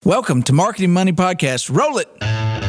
Welcome to Marketing Money Podcast. Roll it.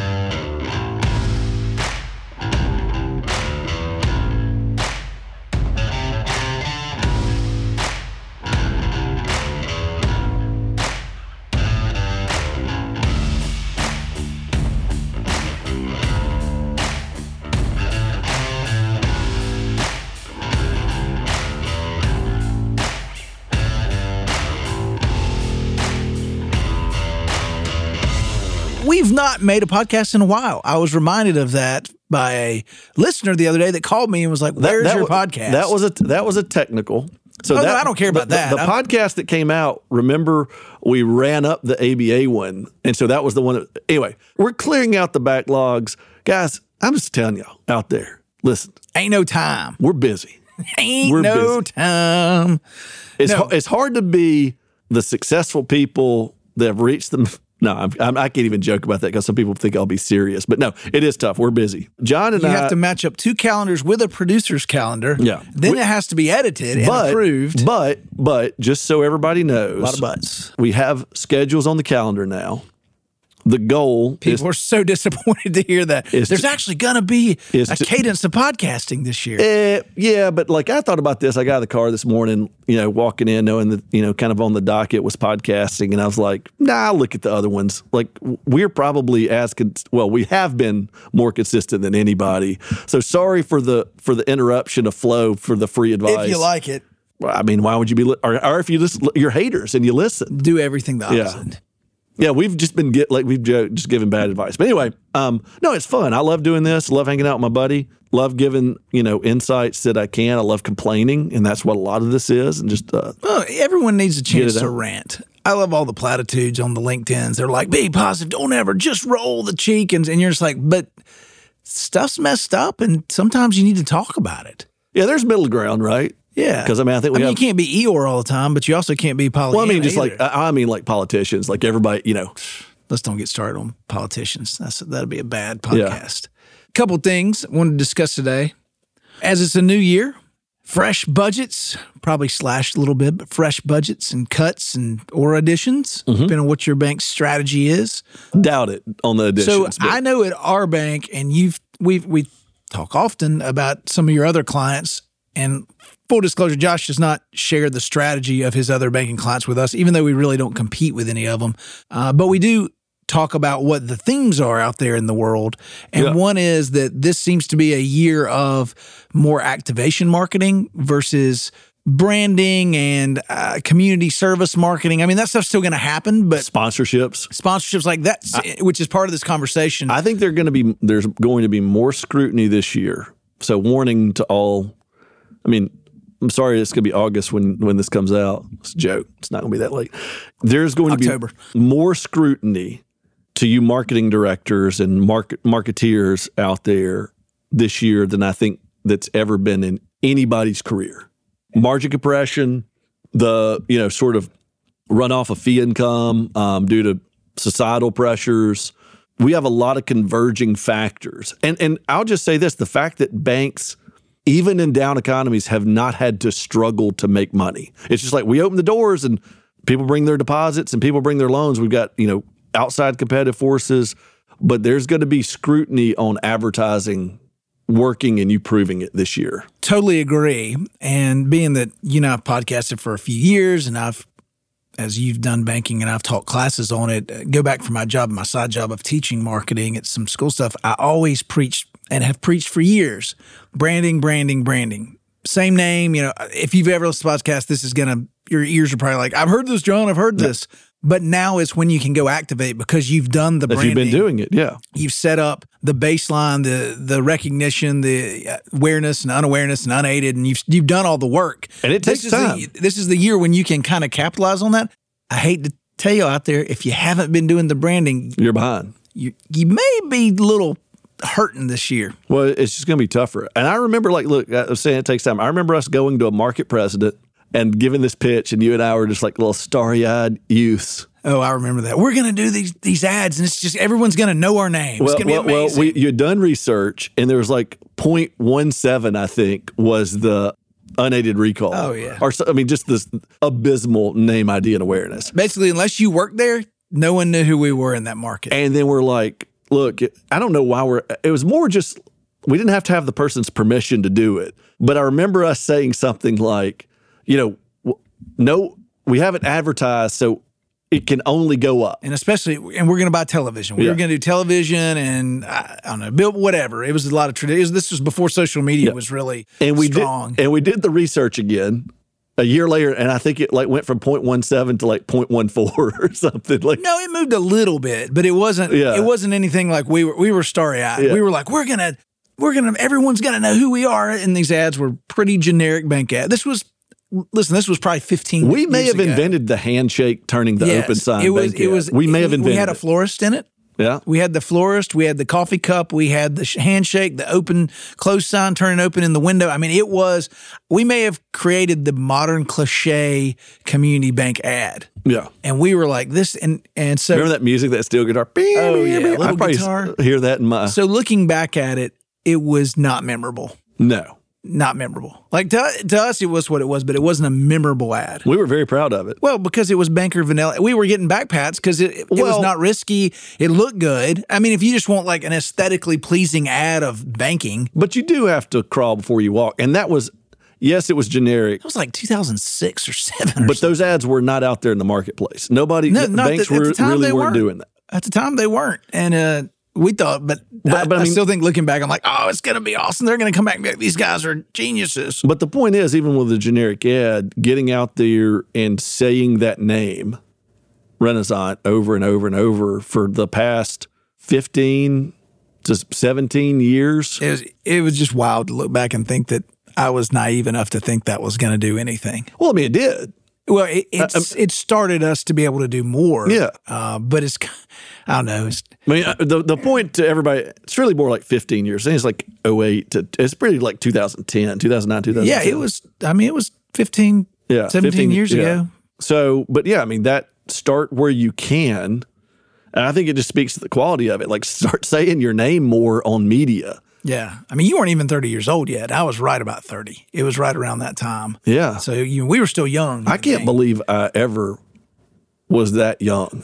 We've not made a podcast in a while. I was reminded of that by a listener the other day that called me and was like, where's your podcast? That was a technical. So no, I don't care about that. The podcast that came out, remember, we ran up the ABA one. And so that was the one that, anyway, we're clearing out the backlogs. Guys, I'm just telling y'all out there, listen. Ain't no time. We're busy. Ain't no time. It's hard to be the successful people that have reached them. No, I can't even joke about that because some people think I'll be serious. But no, it is tough. We're busy. John and I have to match up two calendars with a producer's calendar. Yeah. Then it has to be edited and approved. But just so everybody knows, a lot of buts. We have schedules on the calendar now. The goal People are so disappointed to hear that. There's actually going to be a cadence of podcasting this year. Yeah, but like I thought about this. I got out of the car this morning, walking in, knowing that, kind of on the docket was podcasting. And I was like, I'll look at the other ones. Like we're probably we have been more consistent than anybody. So sorry for the interruption of flow for the free advice. If you like it. I mean, why would you be, or if you listen, you're haters and you listen. Do everything the opposite. Yeah, we've just been just giving bad advice. But anyway, no, it's fun. I love doing this. Love hanging out with my buddy. Love giving, insights that I can. I love complaining, and that's what a lot of this is. And just everyone needs a chance to rant. I love all the platitudes on the LinkedIns. They're like, be positive, don't ever just roll the cheek. And you're just like, but stuff's messed up, and sometimes you need to talk about it. Yeah, there's middle ground, right? Yeah, because I think you can't be Eeyore all the time, but you also can't be Pollyanna. Well, I mean, like politicians, like everybody, Let's don't get started on politicians. That'd be a bad podcast. A couple things I wanted to discuss today. As it's a new year, fresh budgets, probably slashed a little bit, but fresh budgets and cuts or additions, depending on what your bank's strategy is. Doubt it on the additions. So I know at our bank, and we talk often about some of your other clients. And full disclosure, Josh does not share the strategy of his other banking clients with us, even though we really don't compete with any of them. But we do talk about what the themes are out there in the world. And one is that this seems to be a year of more activation marketing versus branding and community service marketing. I mean, that stuff's still going to happen, but sponsorships like that, which is part of this conversation. I think there's going to be more scrutiny this year. So warning to all. I mean, I'm sorry it's going to be August when this comes out. It's a joke. It's not going to be that late. There's going October. To be more scrutiny to you marketing directors and marketeers out there this year than I think that's ever been in anybody's career. Margin compression, the sort of runoff of fee income due to societal pressures. We have a lot of converging factors. And I'll just say this, the fact that banks, even in down economies, have not had to struggle to make money. It's just like we open the doors and people bring their deposits and people bring their loans. We've got, outside competitive forces, but there's going to be scrutiny on advertising working and you proving it this year. Totally agree. And being that, I've podcasted for a few years and as you've done banking and I've taught classes on it, go back from my side job of teaching marketing at some school stuff, I always preach and have preached for years, branding. Same name, if you've ever listened to podcasts, your ears are probably like, I've heard this, John, I've heard this. But now is when you can go activate because you've done the branding. If you've been doing it, yeah. You've set up the baseline, the recognition, the awareness and unawareness and unaided, and you've done all the worok. And it takes time. This is the year when you can kind of capitalize on that. I hate to tell you out there, if you haven't been doing the branding, you're behind. You may be a little hurting this year. Well, it's just going to be tougher. And I remember, I was saying it takes time. I remember us going to a market president and giving this pitch, and you and I were just like little starry-eyed youths. Oh, I remember that. We're going to do these ads, and it's just everyone's going to know our name. It's going to be amazing. You had done research, and there was 0.17, I think, was the unaided recall. Oh, yeah. Or just this abysmal name ID and awareness. Basically, unless you work there, No one knew who we were in that market. And then we're like, look, I don't know why it was more just, we didn't have to have the person's permission to do it. But I remember us saying something like, no, we haven't advertised, so it can only go up. And we're going to buy television. We were going to do television and I don't know, build whatever. It was a lot of tradition. This was before social media was really strong. And we did the research again a year later, and I think it went from 0.17 to 0.14 or something. No, it moved a little bit, but it wasn't. Yeah. It wasn't anything like we were starry-eyed. Yeah. We were like, everyone's gonna know who we are. And these ads were pretty generic bank ads. This was probably 15 years ago. We may have invented the handshake turning the open sign bank ad. We may have invented it. We had a florist in it. Yeah. We had the florist, we had the coffee cup, we had the handshake, the open, close sign, turning open in the window. I mean, we may have created the modern cliche community bank ad. Yeah. And we were like this, and so. Remember that music, that steel guitar? Oh, yeah, I little probably guitar. hear that in my. So looking back at it, it was not memorable. No. Not memorable. Like to us, it was what it was, but it wasn't a memorable ad. We were very proud of it. Well, because it was banker vanilla. We were getting back pats because it was not risky. It looked good. I mean, if you just want like an aesthetically pleasing ad of banking. But you do have to crawl before you walk. And that was, yes, it was generic. It was like 2006 or 7 But those ads were not out there in the marketplace. Banks really weren't doing that. At the time, they weren't. And we thought, but I still think looking back, I'm like, oh, it's going to be awesome. They're going to come back and be like, these guys are geniuses. But the point is, even with a generic ad, getting out there and saying that name, Renaissance, over and over and over for the past 15 to 17 years. It was just wild to look back and think that I was naive enough to think that was going to do anything. Well, I mean, it did. Well, it started us to be able to do more. Yeah. But I don't know. The point to everybody, it's really more like 15 years. I think it's like 08 it's pretty like 2010, 2009, 2010. Yeah, it was 15, 17 years ago. So, but yeah, I mean, that start where you can. And I think it just speaks to the quality of it. Like start saying your name more on media. Yeah. I mean, you weren't even 30 years old yet. I was right about 30. It was right around that time. Yeah. So we were still young. I can't believe I ever was that young.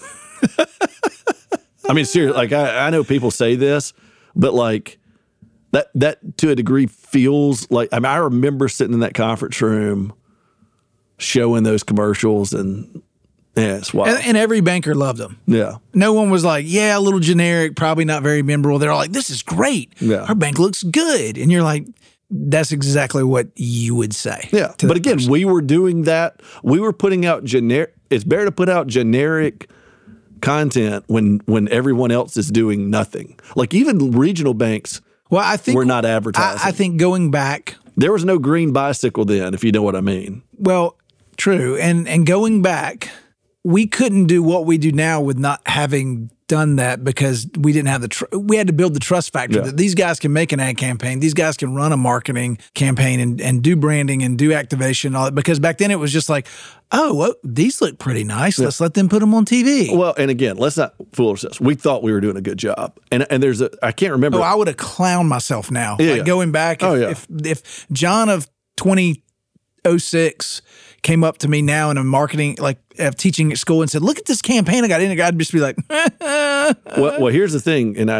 I mean, seriously, like I know people say this, but like that to a degree feels like, I mean, I remember sitting in that conference room showing those commercials and yeah, it's wild. And every banker loved them. Yeah. No one was like, yeah, a little generic, probably not very memorable. They're all like, this is great. Yeah. Our bank looks good. And you're like, that's exactly what you would say. Yeah. But again, we were doing that. We were putting out generic. It's better to put out generic content when everyone else is doing nothing. Like even regional banks were not advertising. I think going back. There was no green bicycle then, if you know what I mean. Well, true. And going back, we couldn't do what we do now with not having done that because we didn't have we had to build the trust factor that these guys can make an ad campaign. These guys can run a marketing campaign and do branding and do activation and all that. Because back then it was just like, oh, well, these look pretty nice. Let's let them put them on TV. Well, and again, let's not fool ourselves. We thought we were doing a good job. And there's I can't remember. Oh, I would have clowned myself now. Yeah. Like going back, if John of 2006 came up to me now in a marketing, like teaching at school and said, look at this campaign I got in, I'd just be like, well, here's the thing. And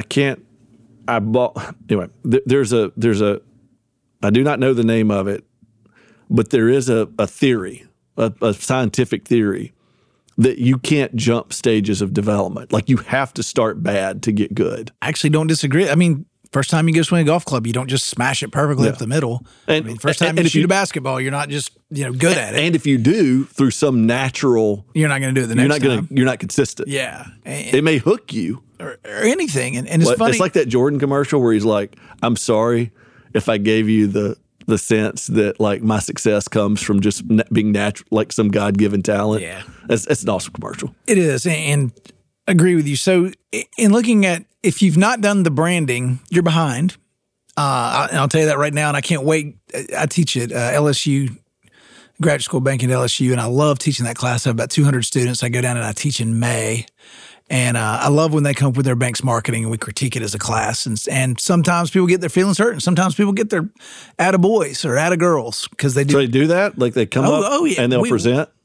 there's a, I do not know the name of it, but there is a theory, a scientific theory that you can't jump stages of development. Like you have to start bad to get good. I actually don't disagree. I mean, first time you go swing a golf club, you don't just smash it perfectly up the middle. First time you shoot a basketball, you're not just good at it. And if you do through some natural, you're not going to do it the next time. You're not consistent. Yeah, it may hook you or anything. And it's funny. It's like that Jordan commercial where he's like, "I'm sorry if I gave you the sense that like my success comes from just being natural, like some God-given talent." Yeah, it's an awesome commercial. It is, and agree with you. So in looking at, if you've not done the branding, you're behind. I'll tell you that right now, and I can't wait. I teach at LSU, graduate school banking at LSU, and I love teaching that class. I have about 200 students. I go down and I teach in May. And I love when they come up with their bank's marketing and we critique it as a class. And sometimes people get their feelings hurt, and sometimes people get their attaboys or attagirls because they do. So they do that? Like they come up and they'll present?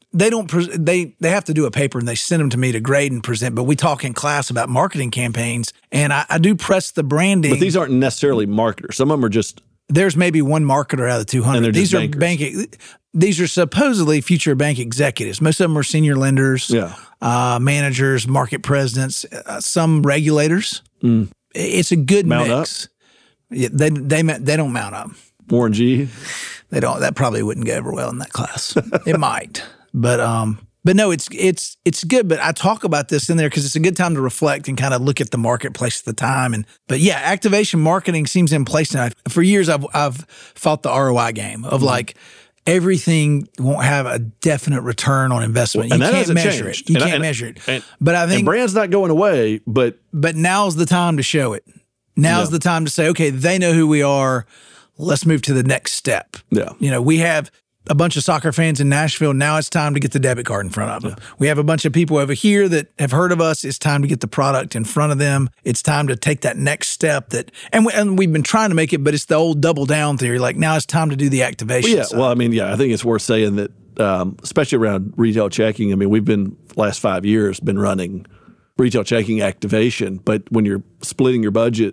they don't they have to do a paper and they send them to me to grade and present. But we talk in class about marketing campaigns, and I do press the branding. But these aren't necessarily marketers. Some of them are just. There's maybe one marketer out of the 200. And they're these just are bankers. These are supposedly future bank executives. Most of them are senior lenders, managers, market presidents, some regulators. It's a good Mount mix. Up? Yeah, they don't mount up. Warren G. They don't. That probably wouldn't go over well in that class. It might, but no, it's good. But I talk about this in there because it's a good time to reflect and kind of look at the marketplace at the time. But yeah, activation marketing seems in place now. For years, I've fought the ROI game of like everything won't have a definite return on investment. You can't measure it. You can't measure it. But I think brand's not going away. But now's the time to show it. Now's the time to say, okay, they know who we are. Let's move to the next step. Yeah. We have a bunch of soccer fans in Nashville. Now it's time to get the debit card in front of them. Yeah. We have a bunch of people over here that have heard of us. It's time to get the product in front of them. It's time to take that next step and we've been trying to make it, but it's the old double down theory. Like now it's time to do the activation. Well, I think it's worth saying that, especially around retail checking. I mean, we've been last 5 years been running retail checking activation, but when you're splitting your budget,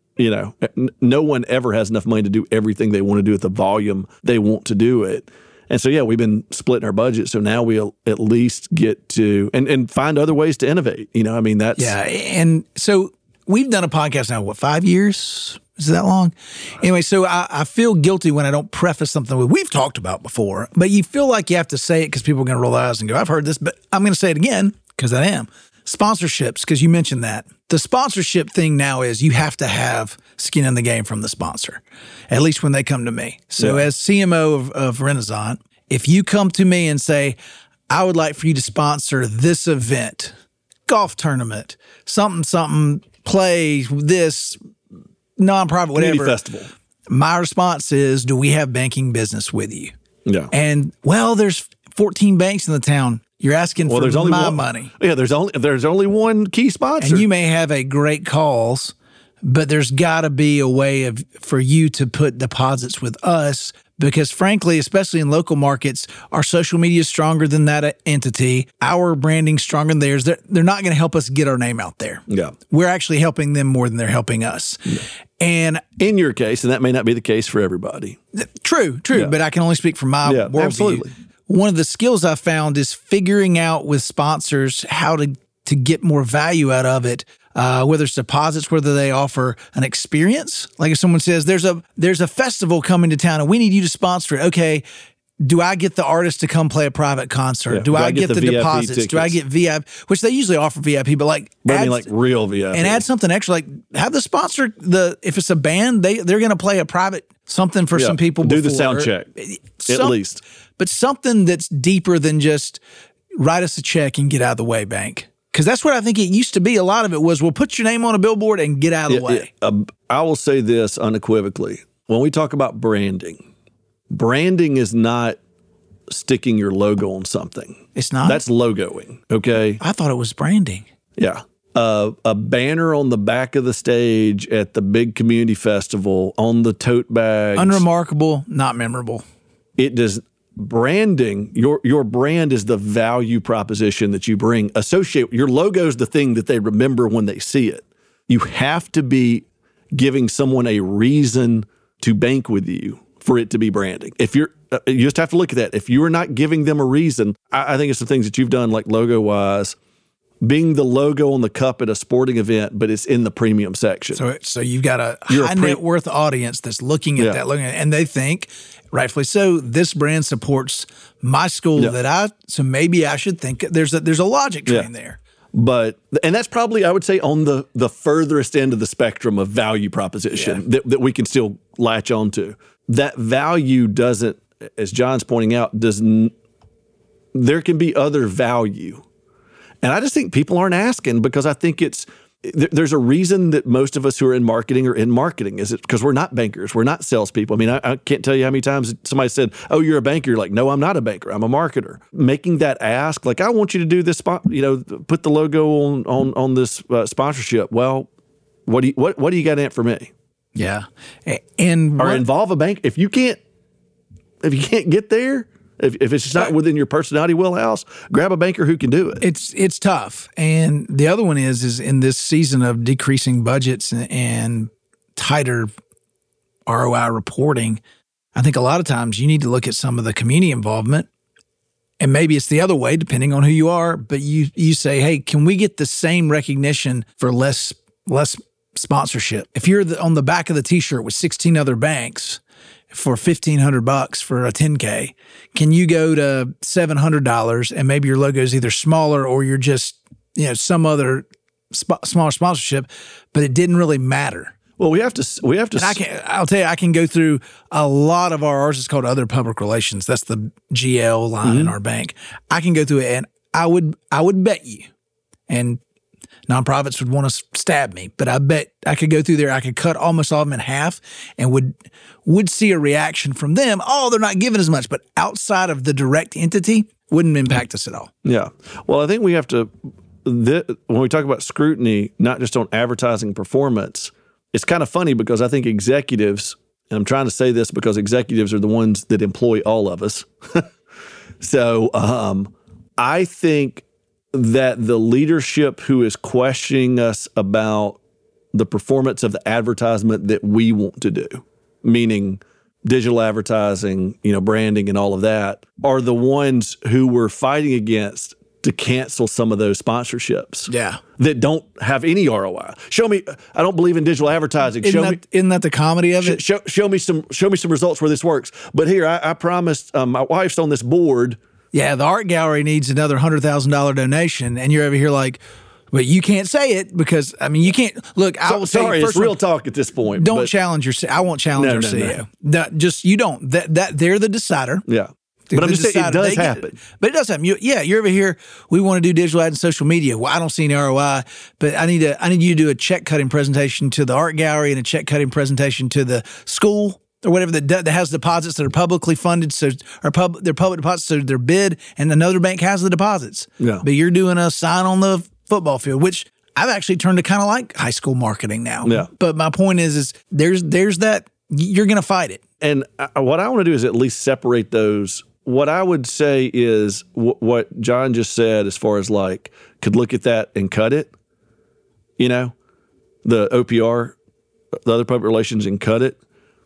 no one ever has enough money to do everything they want to do at the volume they want to do it. And so, we've been splitting our budget. So now we'll at least get to and find other ways to innovate. That's. Yeah. And so we've done a podcast now, 5 years? Is it that long? Anyway, so I feel guilty when I don't preface something we've talked about before, but you feel like you have to say it because people are going to roll their eyes and go, I've heard this, but I'm going to say it again because I am. Sponsorships, because you mentioned that. The sponsorship thing now is you have to have skin in the game from the sponsor, at least when they come to me. So as CMO of Renasant, if you come to me and say, I would like for you to sponsor this event, golf tournament, something, play, this, nonprofit, whatever. Community festival. My response is, do we have banking business with you? Yeah. And, there's 14 banks in the town. You're asking for there's only my money. Yeah, there's only one key sponsor. And you may have a great cause, but there's got to be a way for you to put deposits with us because, frankly, especially in local markets, our social media is stronger than that entity. Our branding's stronger than theirs. They're not going to help us get our name out there. Yeah. We're actually helping them more than they're helping us. Yeah. And in your case, and that may not be the case for everybody. True, but I can only speak from my worldview. Absolutely. One of the skills I found is figuring out with sponsors how to get more value out of it, whether it's deposits, whether they offer an experience. Like if someone says, there's a festival coming to town and we need you to sponsor it. Okay, do I get the artist to come play a private concert? Yeah. Do I get the deposits? Tickets? Do I get VIP? Which they usually offer VIP, but like real VIP. And add something extra, like have the sponsor, if it's a band, they're going to play a private something for some people before. Do the sound check, at least. But something that's deeper than just write us a check and get out of the way, bank. Because that's what I think it used to be. A lot of it was, well, put your name on a billboard and get out of the way. I will say this unequivocally. When we talk about branding is not sticking your logo on something. It's not? That's logoing, okay? I thought it was branding. Yeah. A banner on the back of the stage at the big community festival, on the tote bags. Unremarkable, not memorable. It does. Branding, your brand is the value proposition that you bring. Associate your logo is the thing that they remember when they see it. You have to be giving someone a reason to bank with you for it to be branding. If you just have to look at that. If you are not giving them a reason, I think it's the things that you've done, like logo wise, being the logo on the cup at a sporting event, but it's in the premium section. So you've got a high net worth audience that's looking at that, and they think, rightfully so, this brand supports my school so maybe I should think there's a logic train there. And that's probably, I would say, on the furthest end of the spectrum of value proposition that we can still latch onto. That value doesn't, as John's pointing out, there can be other value. And I just think people aren't asking because I think there's a reason that most of us who are in marketing. Is it because we're not bankers? We're not salespeople. I mean, I can't tell you how many times somebody said, oh, you're a banker. You're like, no, I'm not a banker. I'm a marketer. Making that ask, like, I want you to do this, put the logo on this sponsorship. Well, what do you got in it for me? Yeah. Or involve a bank. If you can't get there, If it's just not within your personality wheelhouse, grab a banker who can do it. It's tough. And the other one is in this season of decreasing budgets and tighter ROI reporting, I think a lot of times you need to look at some of the community involvement. And maybe it's the other way, depending on who you are. But you say, hey, can we get the same recognition for less sponsorship? If you're on the back of the T-shirt with 16 other banks for $1,500 for a 10K, can you go to $700 and maybe your logo is either smaller or you're just some other smaller sponsorship, but it didn't really matter. Well, we have to. I'll tell you, I can go through a lot of ours is called other public relations. That's the GL line in our bank. I can go through it, and I would bet you, and nonprofits would want to stab me, but I bet I could go through there. I could cut almost all of them in half, and would see a reaction from them. Oh, they're not giving as much, but outside of the direct entity, wouldn't impact us at all. Yeah. Well, I think we have to. When we talk about scrutiny, not just on advertising performance. It's kind of funny because I think executives, and I'm trying to say this because executives are the ones that employ all of us. So I think that the leadership who is questioning us about the performance of the advertisement that we want to do, meaning digital advertising, branding and all of that, are the ones who we're fighting against to cancel some of those sponsorships. Yeah. That don't have any ROI. Show me, I don't believe in digital advertising. Isn't that the comedy of it? Show me some results where this works. But here, I promised, my wife's on this board. Yeah, the art gallery needs another $100,000 donation, and you're over here like, but you can't say it because, you can't. Look, I will say sorry, it's real talk at this point. Don't challenge your, I won't challenge our CEO. No. You don't. That they're the decider. Yeah. But I'm just saying it does happen. But it does happen. You're over here. We want to do digital ads and social media. Well, I don't see any ROI, but I need you to do a check cutting presentation to the art gallery and a check cutting presentation to the school or whatever that has deposits that are publicly funded. So they're public deposits, so they're bid, and another bank has the deposits. Yeah. But you're doing a sign on the football field, which I've actually turned to kind of like high school marketing now. Yeah. But my point is there's that you're going to fight it. And what I want to do is at least separate those. What I would say is what John just said as far as could look at that and cut it, the OPR, the other public relations, and cut it.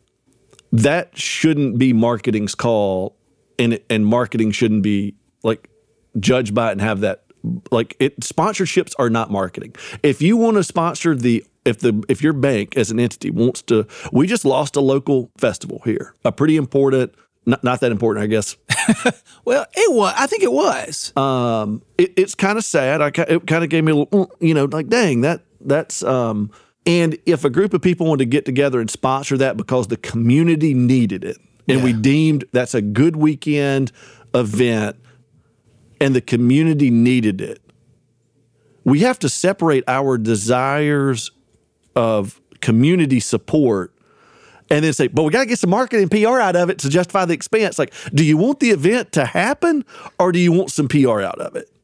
That shouldn't be marketing's call, and marketing shouldn't be judged by it and have that sponsorships are not marketing. If you want to sponsor if your bank as an entity wants to, we just lost a local festival here, a pretty important. Not that important, I guess. Well, it was. I think it was. It's kind of sad. It kind of gave me a little, dang, that's. And if a group of people wanted to get together and sponsor that because the community needed it, and we deemed that's a good weekend event, and the community needed it, we have to separate our desires of community support. And then say, but we got to get some marketing and PR out of it to justify the expense. Do you want the event to happen or do you want some PR out of it?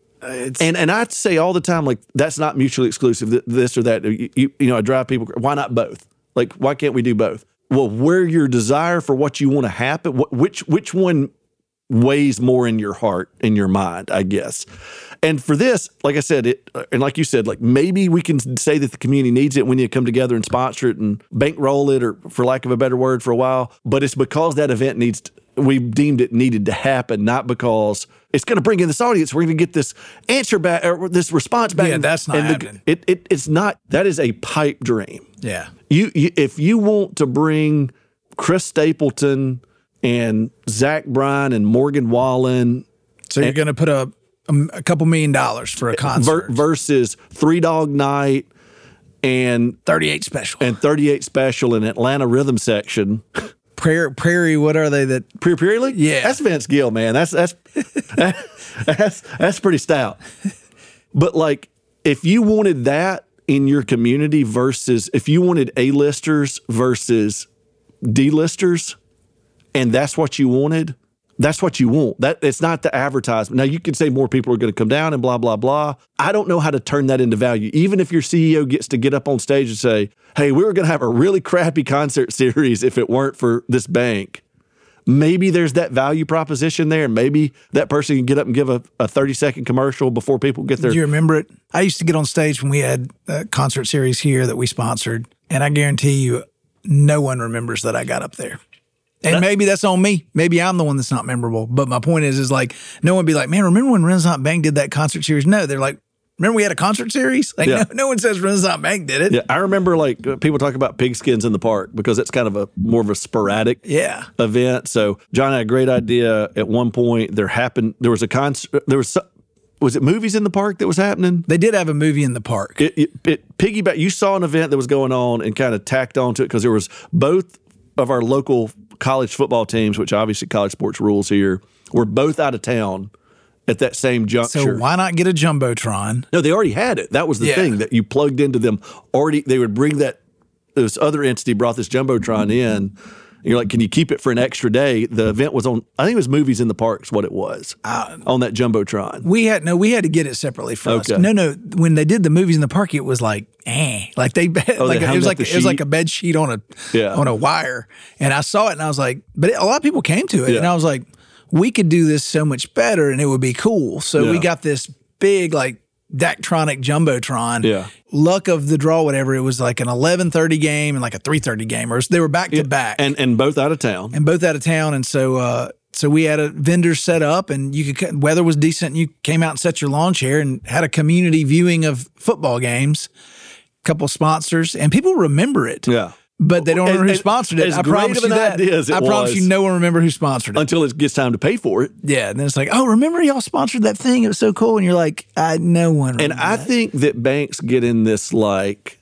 And I say all the time, that's not mutually exclusive, this or that. I drive people, why not both? Why can't we do both? Well, where your desire for what you want to happen, which one weighs more in your heart, in your mind, I guess. And for this, like I said, and like you said, maybe we can say that the community needs it. We need to come together and sponsor it and bankroll it, or for lack of a better word, for a while. But it's because that event we deemed it needed to happen, not because it's going to bring in this audience. We're going to get this answer back or this response back. Yeah, that's not happening. It's not. That is a pipe dream. Yeah. If you want to bring Chris Stapleton and Zach Bryan and Morgan Wallen, so you're going to put a couple $1 million for a concert versus Three Dog Night and 38 Special and Atlanta Rhythm Section. Prairie, what are they? That Prairie League? Yeah, that's Vince Gill, man. That's pretty stout. But if you wanted that in your community versus if you wanted A-listers versus D-listers, and that's what you wanted, that's what you want. It's not the advertisement. Now, you can say more people are going to come down and blah, blah, blah. I don't know how to turn that into value. Even if your CEO gets to get up on stage and say, hey, we were going to have a really crappy concert series if it weren't for this bank. maybe there's that value proposition there. Maybe that person can get up and give a 30-second commercial before people get there. Do you remember it? I used to get on stage when we had a concert series here that we sponsored, and I guarantee you no one remembers that I got up there. And maybe that's on me. Maybe I'm the one that's not memorable. But my point is like, no one would be like, man, remember when Renaissance Bank did that concert series? No, they're like, remember we had a concert series? Like, no one says Renaissance Bank did it. Yeah, I remember like people talk about pigskins in the park because it's kind of more of a sporadic event. So John had a great idea at one point. There was a concert. Was it movies in the park that was happening? They did have a movie in the park. It piggyback. You saw an event that was going on and kind of tacked onto it because there was both of our local college football teams, which obviously college sports rules here, were both out of town at that same juncture. So why not get a Jumbotron? No, they already had it. That was the thing that you plugged into them already. They would bring this other entity brought this Jumbotron in. And you're like, can you keep it for an extra day? The event was on, I think it was Movies in the Parks, what it was, on that Jumbotron. We had to get it separately for us. No. When they did the Movies in the Park, it was like, like it was like a bed sheet on a wire. And I saw it and I was like, but a lot of people came to it and I was like, we could do this so much better and it would be cool. So we got this big like Daktronic Jumbotron. Yeah. Luck of the draw, whatever. It was like an 11:30 game and like a 3:30 game. Or they were back to back. And both out of town. And so we had a vendor set up and weather was decent and you came out and set your lawn chair and had a community viewing of football games, a couple sponsors, and people remember it. Yeah. But they don't remember who sponsored it. I promise you that. I promise you no one remember who sponsored it. Until it gets time to pay for it. Yeah. And then it's like, oh, remember y'all sponsored that thing? It was so cool. And you're like, no one remembers. And I think that banks get in this like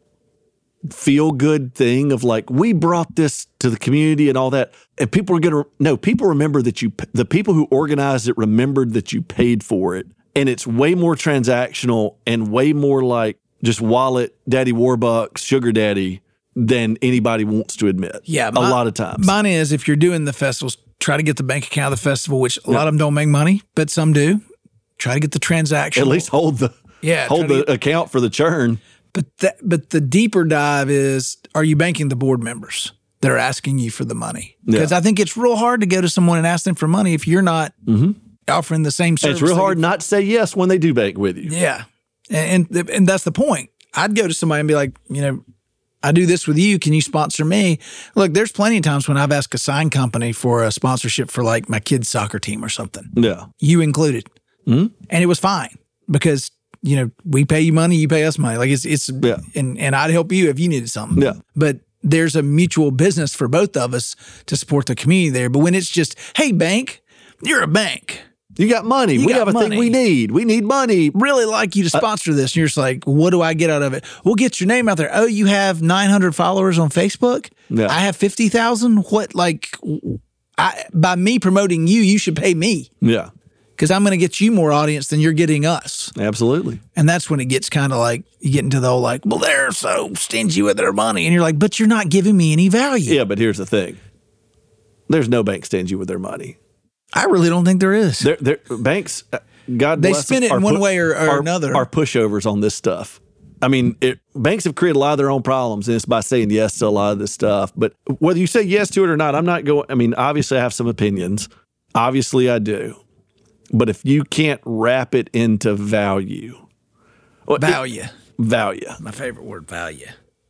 feel good thing of like, we brought this to the community and all that. And people are people remember that the people who organized it remembered that you paid for it. And it's way more transactional and way more like just wallet, daddy warbucks, sugar daddy than anybody wants to admit. Yeah. A lot of times. Mine is, if you're doing the festivals, try to get the bank account of the festival, which a lot of them don't make money, but some do. Try to get the transaction. At least hold the account for the churn. But the deeper dive is, are you banking the board members that are asking you for the money? Because I think it's real hard to go to someone and ask them for money if you're not offering the same service. And it's real hard not to say yes when they do bank with you. Yeah. And that's the point. I'd go to somebody and be like, I do this with you. Can you sponsor me? Look, there's plenty of times when I've asked a sign company for a sponsorship for like my kid's soccer team or something. Yeah. You included. Mm-hmm. And it was fine because, we pay you money, you pay us money. Like and I'd help you if you needed something. Yeah. But there's a mutual business for both of us to support the community there. But when it's just, hey, bank, you're a bank. You got money. We have a thing we need. We need money. Really like you to sponsor this. And you're just like, what do I get out of it? We'll get your name out there. Oh, you have 900 followers on Facebook? Yeah. I have 50,000? What, by me promoting you, you should pay me. Yeah. Because I'm going to get you more audience than you're getting us. Absolutely. And that's when it gets kind of like, you get into the whole like, well, they're so stingy with their money. And you're like, but you're not giving me any value. Yeah, but here's the thing. There's no bank stingy with their money. I really don't think there is. Banks, God bless them, spend it in one way or another. Are pushovers on this stuff. I mean, banks have created a lot of their own problems, and it's by saying yes to a lot of this stuff. But whether you say yes to it or not, I'm not going. I mean, obviously, I have some opinions. Obviously, I do. But if you can't wrap it into value, value, my favorite word, value,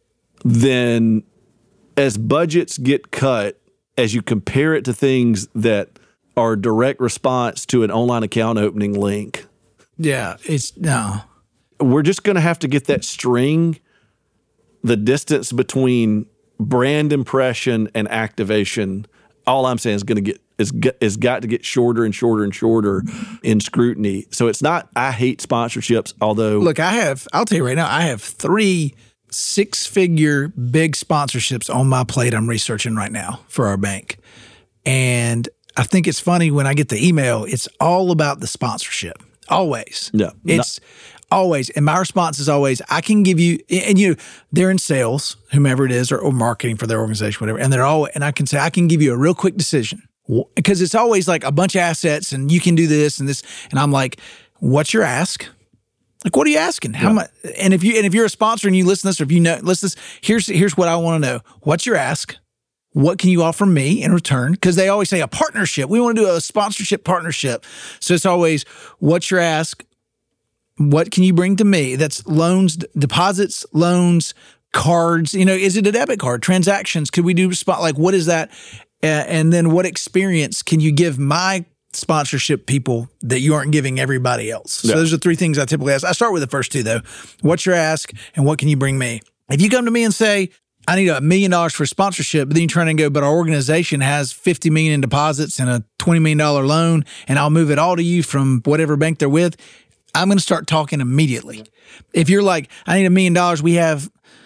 then as budgets get cut, as you compare it to things that are a direct response to an online account opening link. Yeah, we're just going to have to get that string, the distance between brand impression and activation. All I'm saying is got to get shorter and shorter and shorter in scrutiny. So it's not, I hate sponsorships, although. Look, I'll tell you right now, I have 3 6-figure big sponsorships on my plate I'm researching right now for our bank. And I think it's funny when I get the email, it's all about the sponsorship. Always. Yeah. It's always. And my response is always, I can give you, and they're in sales, whomever it is, or marketing for their organization, whatever. And and I can say, I can give you a real quick decision. Because it's always like a bunch of assets and you can do this and this. And I'm like, what's your ask? Like, what are you asking? How much? And if you're a sponsor and you listen to this, or if listen to this, here's what I want to know. What's your ask? what can you offer me in return? Because they always say a partnership. We want to do a sponsorship partnership. So it's always, what's your ask? What can you bring to me? That's loans, deposits, loans, cards. Is it a debit card? Transactions? Could we do spot? Like, what is that? And then what experience can you give my sponsorship people that you aren't giving everybody else? So those are 3 things I typically ask. I start with the first 2 though. What's your ask and what can you bring me? If you come to me and say, I need $1 million for sponsorship, but then you turn and go, but our organization has $50 million in deposits and a $20 million loan, and I'll move it all to you from whatever bank they're with, I'm going to start talking immediately. If you're like, I need $1 million, we have,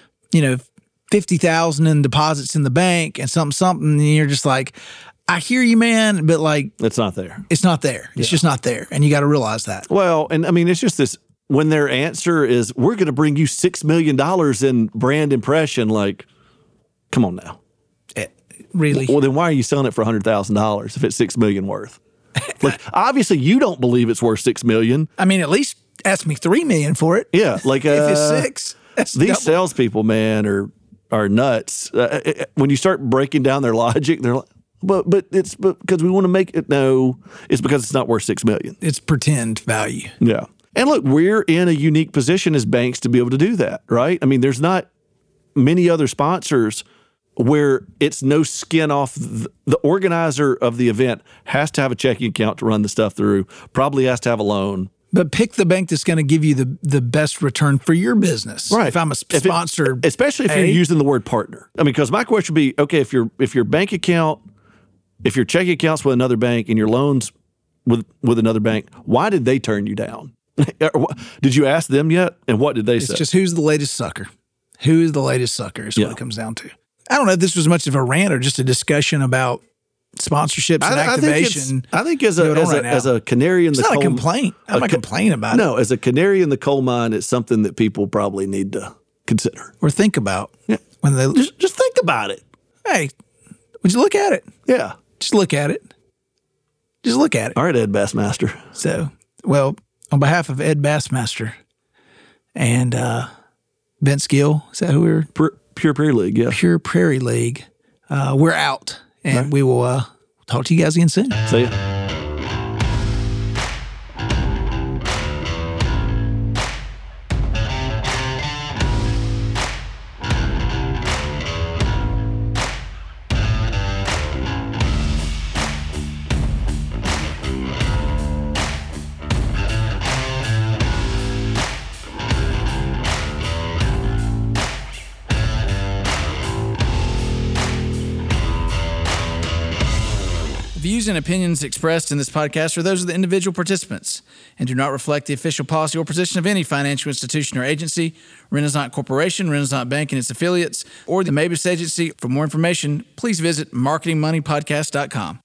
$50,000 in deposits in the bank and something, and you're just like, I hear you, man, but like, it's not there. It's not there. It's just not there. And you got to realize that. Well, and I mean, it's just this, when their answer is, we're going to bring you $6 million in brand impression, like, come on now. Really? Well, then why are you selling it for $100,000 if it's $6 million worth? Like, obviously you don't believe it's worth $6 million. I mean, at least ask me $3 million for it. Yeah. Like, if it's 6, these double. Salespeople, man, are nuts. When you start breaking down their logic, they're like, but it's because we want to make it. No, it's because it's not worth $6 million. It's pretend value. Yeah. And look, we're in a unique position as banks to be able to do that, right? I mean, there's not many other sponsors where it's no skin off. The organizer of the event has to have a checking account to run the stuff through, probably has to have a loan. But pick the bank that's going to give you the best return for your business. Right. If I'm a sponsor. Especially if you're using the word partner. I mean, because my question would be, okay, if your bank account, if your checking account's with another bank and your loans with another bank, why did they turn you down? Did you ask them yet? And what did they say? It's just who's the latest sucker. Who is the latest sucker is what it comes down to. I don't know if this was much of a rant or just a discussion about sponsorships and activation. I think as a canary in the coal mine. It's not a complaint. I'm not complaining about it. No, as a canary in the coal mine, it's something that people probably need to consider. Or think about. Yeah. When they just think about it. Hey, would you look at it? Yeah. Just look at it. Just look at it. All right, Ed Bassmaster. So, well, on behalf of Ed Bassmaster and Vince Gill, is that who we're? Pure Prairie League, yeah. Pure Prairie League. We're out, and we will talk to you guys again soon. See ya. Views and opinions expressed in this podcast are those of the individual participants and do not reflect the official policy or position of any financial institution or agency, Renaissance Corporation, Renaissance Bank and its affiliates, or the Mabus Agency. For more information, please visit marketingmoneypodcast.com.